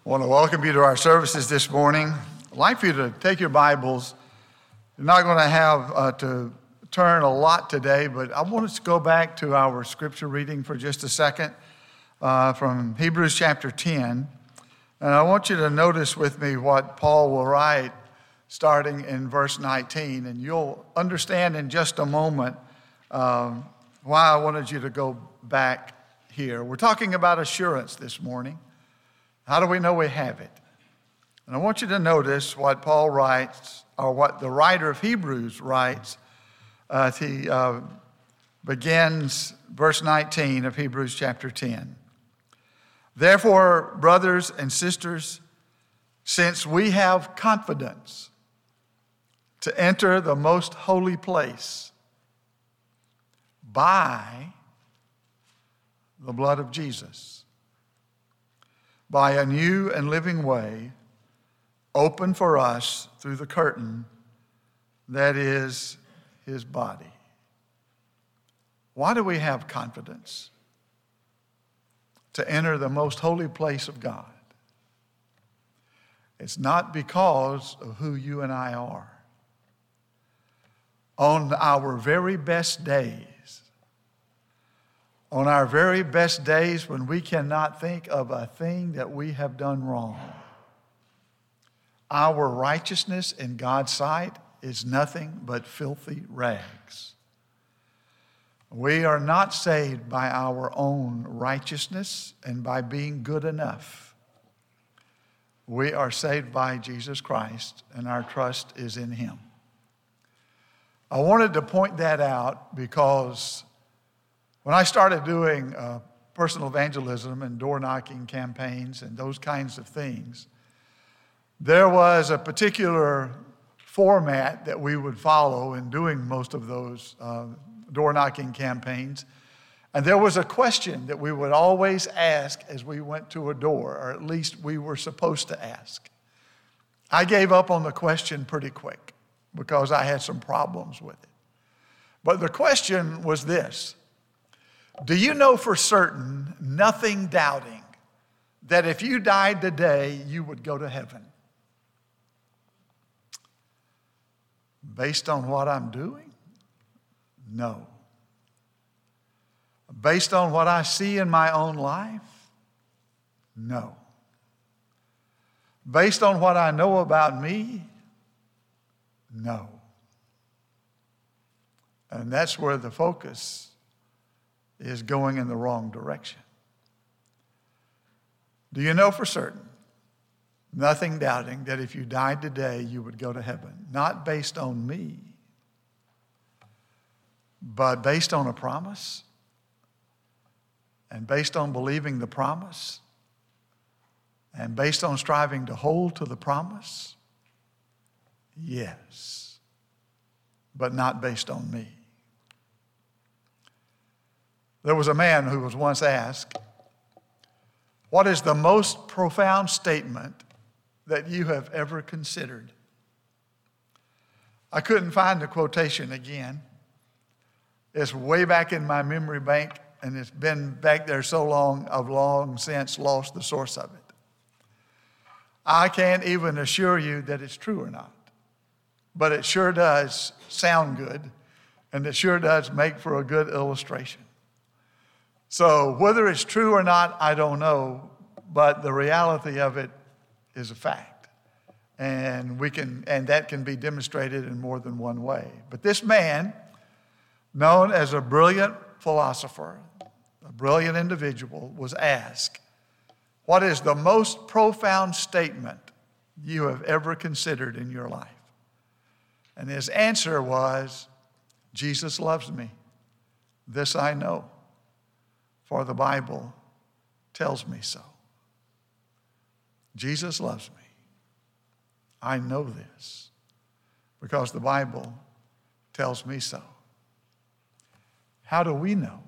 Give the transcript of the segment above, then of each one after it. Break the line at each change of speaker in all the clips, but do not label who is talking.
I want to welcome you to our services this morning. I'd like for you to take your Bibles. You're not going to have to turn a lot today, but I want us to go back to our scripture reading for just a second from Hebrews chapter 10. And I want you to notice with me what Paul will write starting in verse 19. And you'll understand in just a moment why I wanted you to go back here. We're talking about assurance this morning. How do we know we have it? And I want you to notice what Paul writes, or what the writer of Hebrews writes. He begins verse 19 of Hebrews chapter 10. Therefore, brothers and sisters, since we have confidence to enter the most holy place by the blood of Jesus, by a new and living way open for us through the curtain that is his body. Why do we have confidence to enter the most holy place of God? It's not because of who you and I are. On our very best days, on our very best days when we cannot think of a thing that we have done wrong, our righteousness in God's sight is nothing but filthy rags. We are not saved by our own righteousness and by being good enough. We are saved by Jesus Christ, and our trust is in him. I wanted to point that out because when I started doing personal evangelism and door-knocking campaigns and those kinds of things, there was a particular format that we would follow in doing most of those door-knocking campaigns. And there was a question that we would always ask as we went to a door, or at least we were supposed to ask. I gave up on the question pretty quick because I had some problems with it. But the question was this: do you know for certain, nothing doubting, that if you died today, you would go to heaven? Based on what I'm doing? No. Based on what I see in my own life? No. Based on what I know about me? No. And that's where the focus is going in the wrong direction. Do you know for certain, nothing doubting, that if you died today, you would go to heaven? Not based on me, but based on a promise, and based on believing the promise, and based on striving to hold to the promise? Yes, but not based on me. There was a man who was once asked, what is the most profound statement that you have ever considered? I couldn't find the quotation again. It's way back in my memory bank, and it's been back there so long, I've long since lost the source of it. I can't even assure you that it's true or not, but it sure does sound good, and it sure does make for a good illustration. So whether it's true or not, I don't know, but the reality of it is a fact. And that can be demonstrated in more than one way. But this man, known as a brilliant philosopher, a brilliant individual, was asked, what is the most profound statement you have ever considered in your life? And his answer was, Jesus loves me. This I know, for the Bible tells me so. Jesus loves me. I know this because the Bible tells me so. How do we know?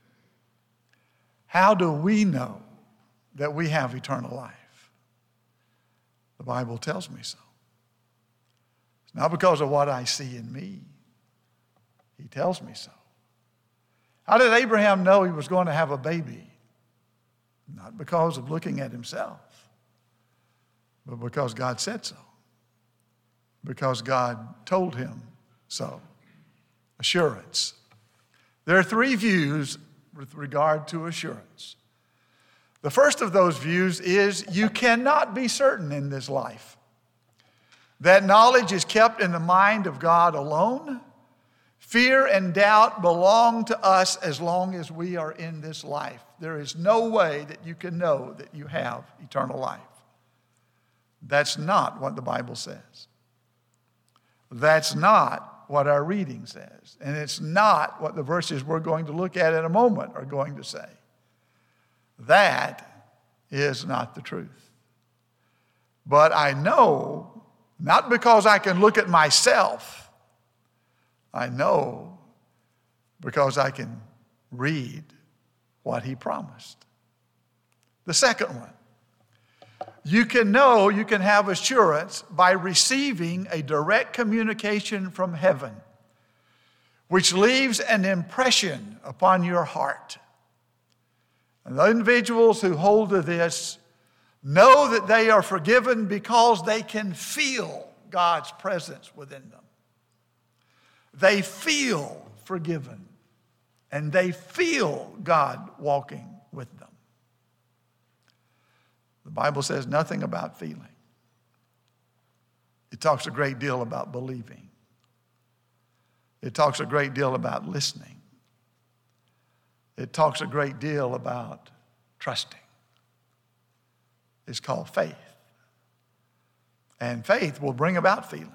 How do we know that we have eternal life? The Bible tells me so. It's not because of what I see in me. He tells me so. How did Abraham know he was going to have a baby? Not because of looking at himself, but because God said so. Because God told him so. Assurance. There are three views with regard to assurance. The first of those views is you cannot be certain in this life. That knowledge is kept in the mind of God alone. Fear and doubt belong to us as long as we are in this life. There is no way that you can know that you have eternal life. That's not what the Bible says. That's not what our reading says. And it's not what the verses we're going to look at in a moment are going to say. That is not the truth. But I know, not because I can look at myself, I know because I can read what he promised. The second one, you can know, you can have assurance by receiving a direct communication from heaven, which leaves an impression upon your heart. And the individuals who hold to this know that they are forgiven because they can feel God's presence within them. They feel forgiven, and they feel God walking with them. The Bible says nothing about feeling. It talks a great deal about believing. It talks a great deal about listening. It talks a great deal about trusting. It's called faith. And faith will bring about feelings.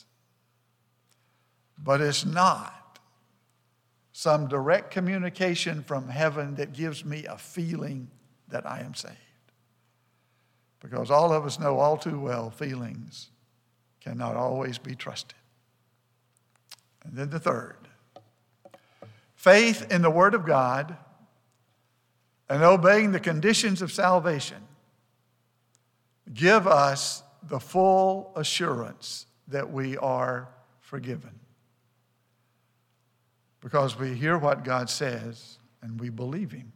But it's not some direct communication from heaven that gives me a feeling that I am saved. Because all of us know all too well feelings cannot always be trusted. And then the third, faith in the Word of God and obeying the conditions of salvation give us the full assurance that we are forgiven. Because we hear what God says and we believe him.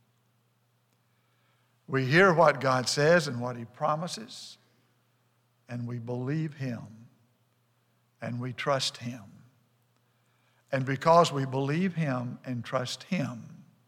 We hear what God says and what he promises, and we believe him and we trust him. And because we believe him and trust him,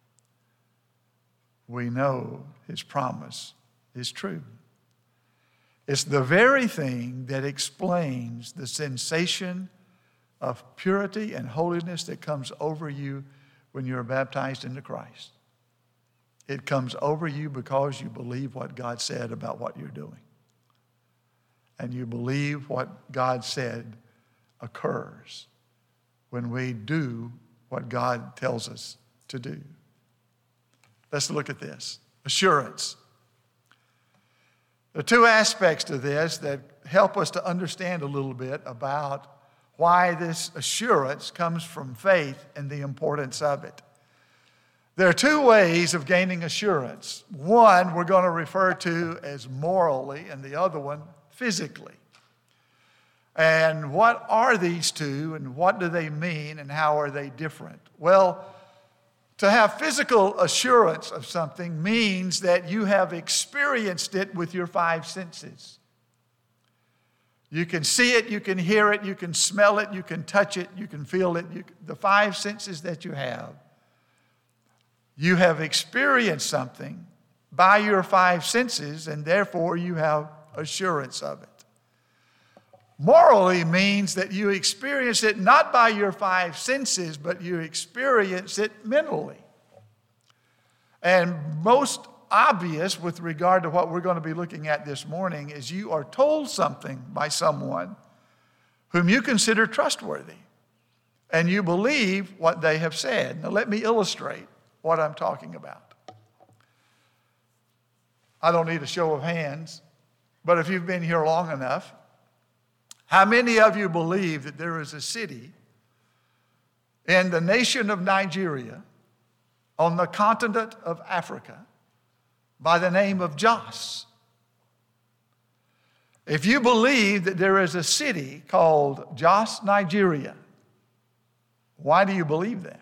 we know his promise is true. It's the very thing that explains the sensation of purity and holiness that comes over you when you're baptized into Christ. It comes over you because you believe what God said about what you're doing. And you believe what God said occurs when we do what God tells us to do. Let's look at this. Assurance. There are two aspects to this that help us to understand a little bit about why this assurance comes from faith and the importance of it. There are two ways of gaining assurance. One we're going to refer to as morally, and the other one physically. And what are these two, and what do they mean, and how are they different? Well, to have physical assurance of something means that you have experienced it with your five senses. You can see it, you can hear it, you can smell it, you can touch it, you can feel it. The five senses that you have experienced something by your five senses, and therefore you have assurance of it. Morally means that you experience it not by your five senses, but you experience it mentally. And most obvious with regard to what we're going to be looking at this morning is you are told something by someone whom you consider trustworthy, and you believe what they have said. Now let me illustrate what I'm talking about. I don't need a show of hands, but if you've been here long enough, how many of you believe that there is a city in the nation of Nigeria on the continent of Africa by the name of Jos? If you believe that there is a city called Jos, Nigeria, why do you believe that?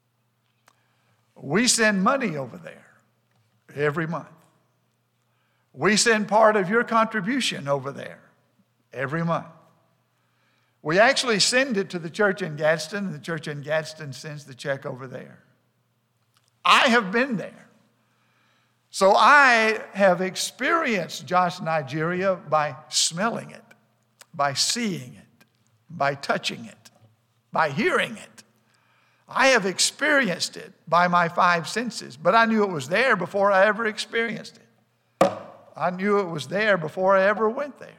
We send money over there every month. We send part of your contribution over there every month. We actually send it to the church in Gadsden, and the church in Gadsden sends the check over there. I have been there. So I have experienced Jos, Nigeria by smelling it, by seeing it, by touching it, by hearing it. I have experienced it by my 5 senses, but I knew it was there before I ever experienced it. I knew it was there before I ever went there.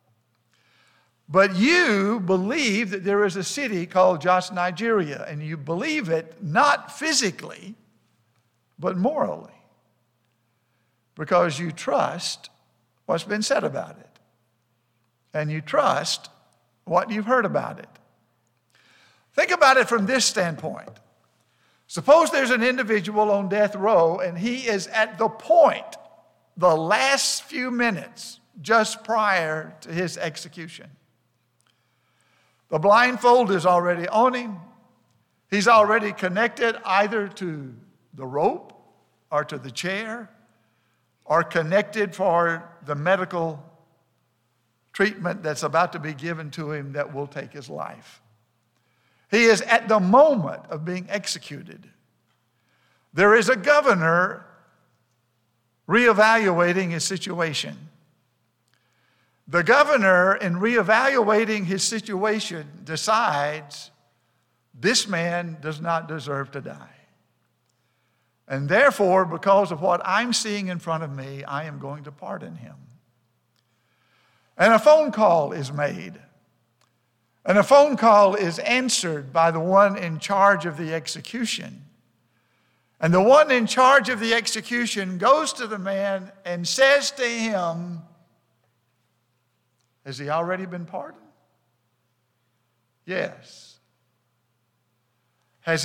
But you believe that there is a city called Jos, Nigeria, and you believe it not physically, but morally, because you trust what's been said about it, and you trust what you've heard about it. Think about it from this standpoint. Suppose there's an individual on death row, and he is at the point, the last few minutes, just prior to his execution. The blindfold is already on him. He's already connected either to the rope or to the chair, or connected for the medical treatment that's about to be given to him that will take his life. He is at the moment of being executed. There is a governor reevaluating his situation. The governor, in reevaluating his situation, decides this man does not deserve to die. And therefore, because of what I'm seeing in front of me, I am going to pardon him. And a phone call is made. And a phone call is answered by the one in charge of the execution. And the one in charge of the execution goes to the man and says to him, has he already been pardoned? Yes. Has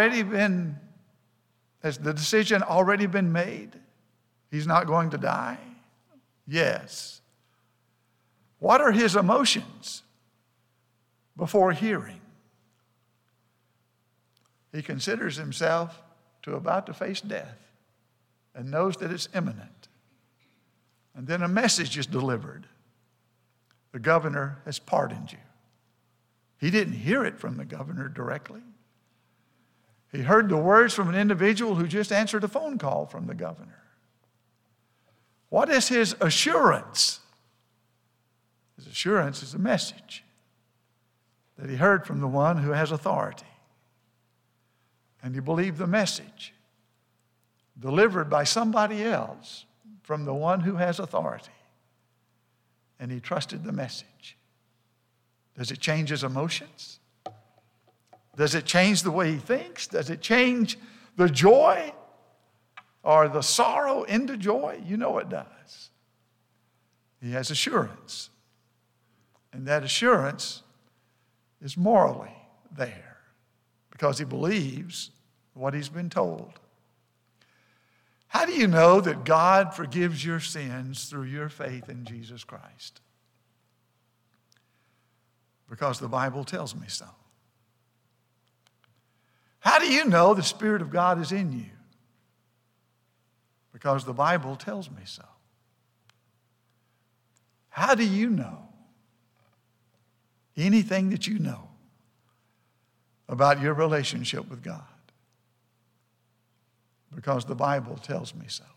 the decision already been made? He's not going to die? Yes. What are his emotions before hearing? He considers himself about to face death and knows that it's imminent. And then a message is delivered. The governor has pardoned you. He didn't hear it from the governor directly. He heard the words from an individual who just answered a phone call from the governor. What is his assurance? His assurance is a message that he heard from the one who has authority. And he believed the message delivered by somebody else from the one who has authority. And he trusted the message. Does it change his emotions? Does it change the way he thinks? Does it change the joy or the sorrow into joy? You know it does. He has assurance. And that assurance is morally there because he believes what he's been told. How do you know that God forgives your sins through your faith in Jesus Christ? Because the Bible tells me so. How do you know the Spirit of God is in you? Because the Bible tells me so. How do you know anything that you know about your relationship with God? Because the Bible tells me so.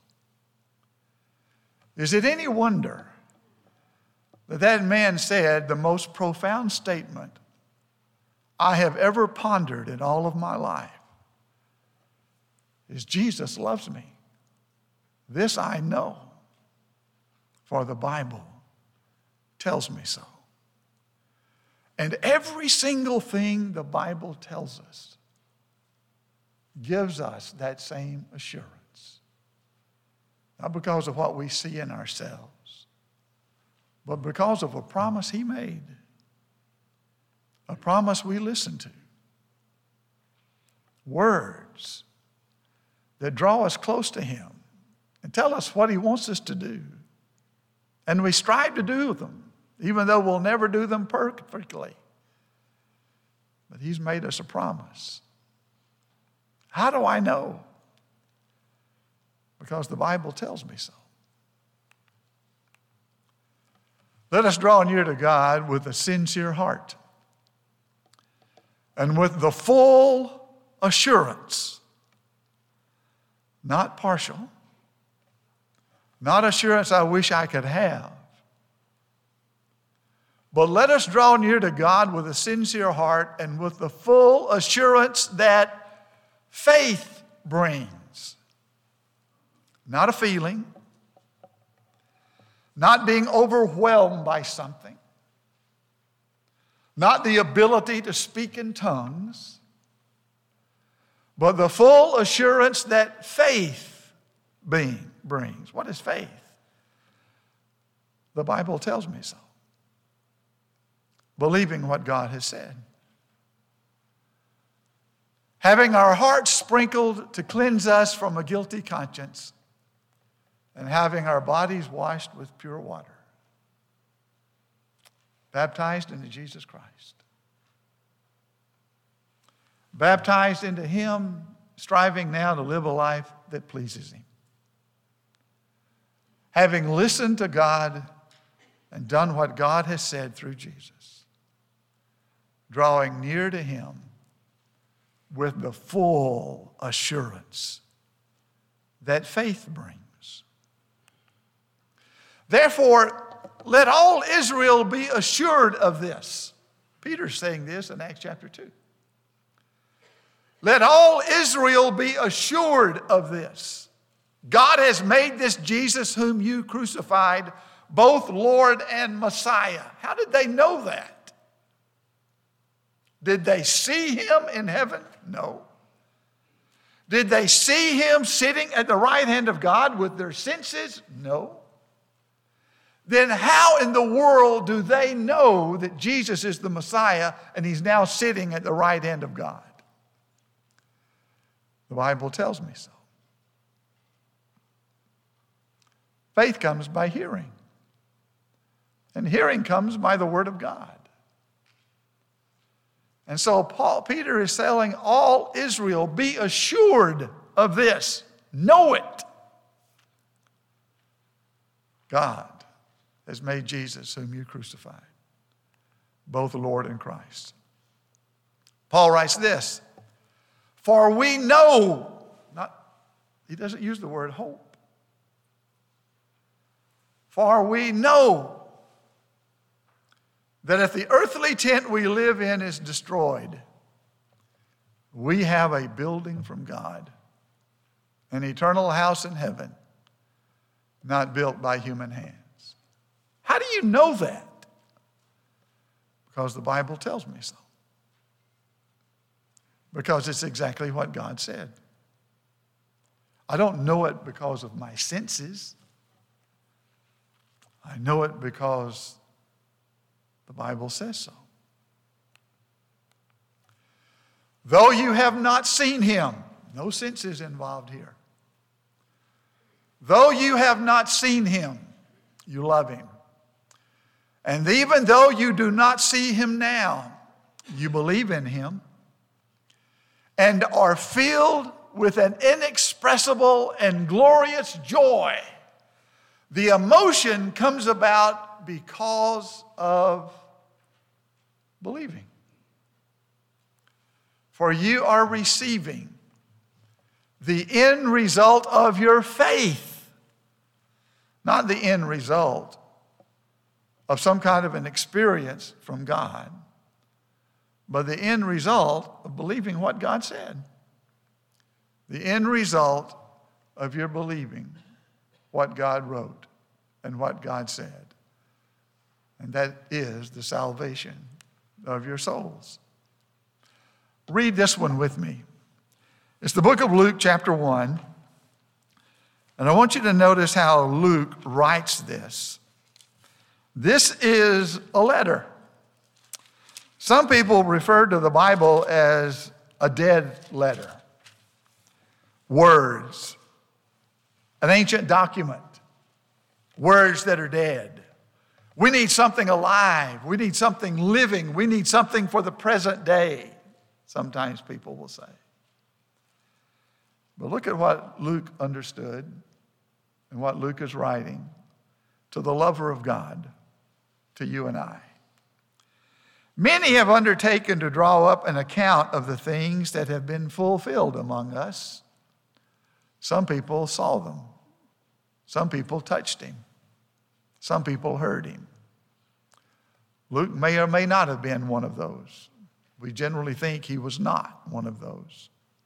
Is it any wonder that that man said the most profound statement I have ever pondered in all of my life is Jesus loves me. This I know, for the Bible tells me so. And every single thing the Bible tells us gives us that same assurance. Not because of what we see in ourselves, but because of a promise he made. A promise we listen to. Words that draw us close to him and tell us what he wants us to do. And we strive to do them, even though we'll never do them perfectly. But he's made us a promise. How do I know? Because the Bible tells me so. Let us draw near to God with a sincere heart and with the full assurance, not partial, not assurance I wish I could have, but let us draw near to God with a sincere heart and with the full assurance that faith brings. Not a feeling, not being overwhelmed by something, not the ability to speak in tongues, but the full assurance that faith brings. What is faith? The Bible tells me so. Believing what God has said. Having our hearts sprinkled to cleanse us from a guilty conscience, and having our bodies washed with pure water. Baptized into Jesus Christ. Baptized into Him, striving now to live a life that pleases Him. Having listened to God and done what God has said through Jesus. Drawing near to Him with the full assurance that faith brings. Therefore, let all Israel be assured of this. Peter's saying this in Acts chapter 2. Let all Israel be assured of this. God has made this Jesus whom you crucified both Lord and Messiah. How did they know that? Did they see Him in heaven? No. Did they see Him sitting at the right hand of God with their senses? No. Then how in the world do they know that Jesus is the Messiah and He's now sitting at the right hand of God? The Bible tells me so. Faith comes by hearing. And hearing comes by the Word of God. And so Peter is telling all Israel, be assured of this. Know it. God has made Jesus, whom you crucified, both Lord and Christ. Paul writes this, for we know, he doesn't use the word hope. For we know that if the earthly tent we live in is destroyed, we have a building from God, an eternal house in heaven, not built by human hands. How do you know that? Because the Bible tells me so. Because it's exactly what God said. I don't know it because of my senses. I know it because the Bible says so. Though you have not seen Him, no senses involved here. Though you have not seen Him, you love Him. And even though you do not see Him now, you believe in Him and are filled with an inexpressible and glorious joy. The emotion comes about because of believing. For you are receiving the end result of your faith, not the end result of some kind of an experience from God, but the end result of believing what God said. The end result of your believing what God wrote and what God said. And that is the salvation of your souls. Read this one with me. It's the book of Luke, chapter 1. And I want you to notice how Luke writes this. This is a letter. Some people refer to the Bible as a dead letter. Words. An ancient document. Words that are dead. We need something alive. We need something living. We need something for the present day, sometimes people will say. But look at what Luke understood and what Luke is writing to the lover of God. to you and I. Many have undertaken to draw up an account of the things that have been fulfilled among us. Some people saw them. Some people touched him. Some people heard him. Luke may or may not have been one of those. We generally think he was not one of those.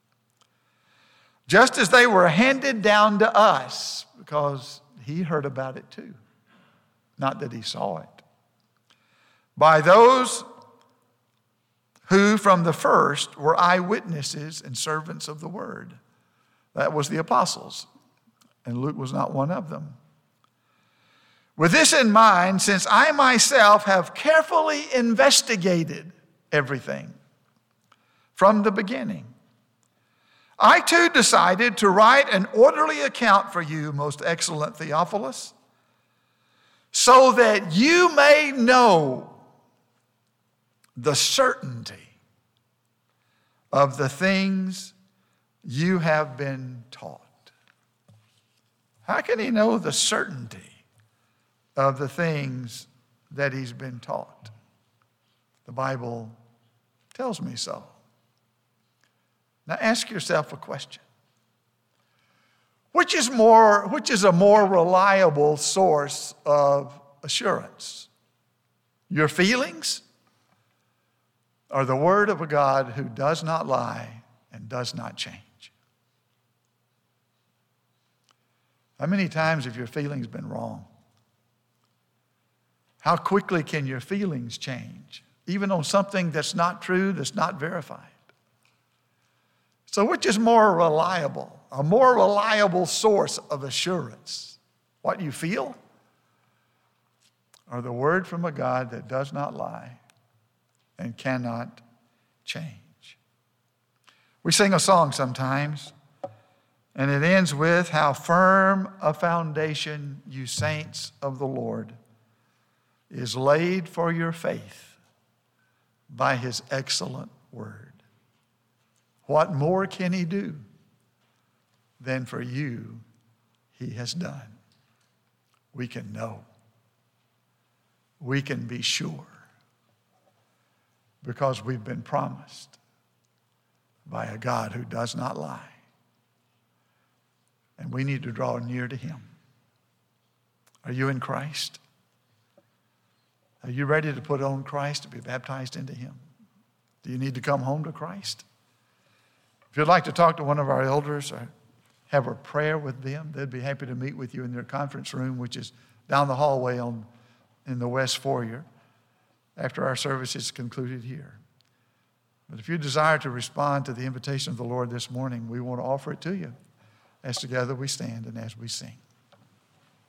Just as they were handed down to us, because he heard about it too. Not that he saw it. By those who from the first were eyewitnesses and servants of the word. That was the apostles, and Luke was not one of them. With this in mind, since I myself have carefully investigated everything from the beginning, I too decided to write an orderly account for you, most excellent Theophilus, so that you may know the certainty of the things you have been taught. How can he know the certainty of the things that he's been taught? The Bible tells me so. Now ask yourself a question. Which is a more reliable source of assurance? Your feelings or the word of a God who does not lie and does not change? How many times have your feelings been wrong? How quickly can your feelings change, even on something that's not true, that's not verified? So which is more reliable, a more reliable source of assurance? What you feel or the word from a God that does not lie and cannot change? We sing a song sometimes, and it ends with, how firm a foundation, you saints of the Lord, is laid for your faith by his excellent word. What more can he do than for you he has done? We can know. We can be sure because we've been promised by a God who does not lie. And we need to draw near to him. Are you in Christ? Are you ready to put on Christ, to be baptized into him? Do you need to come home to Christ? If you'd like to talk to one of our elders or have a prayer with them, they'd be happy to meet with you in their conference room, which is down the hallway in the west foyer after our service is concluded here. But if you desire to respond to the invitation of the Lord this morning, we want to offer it to you as together we stand and as we sing.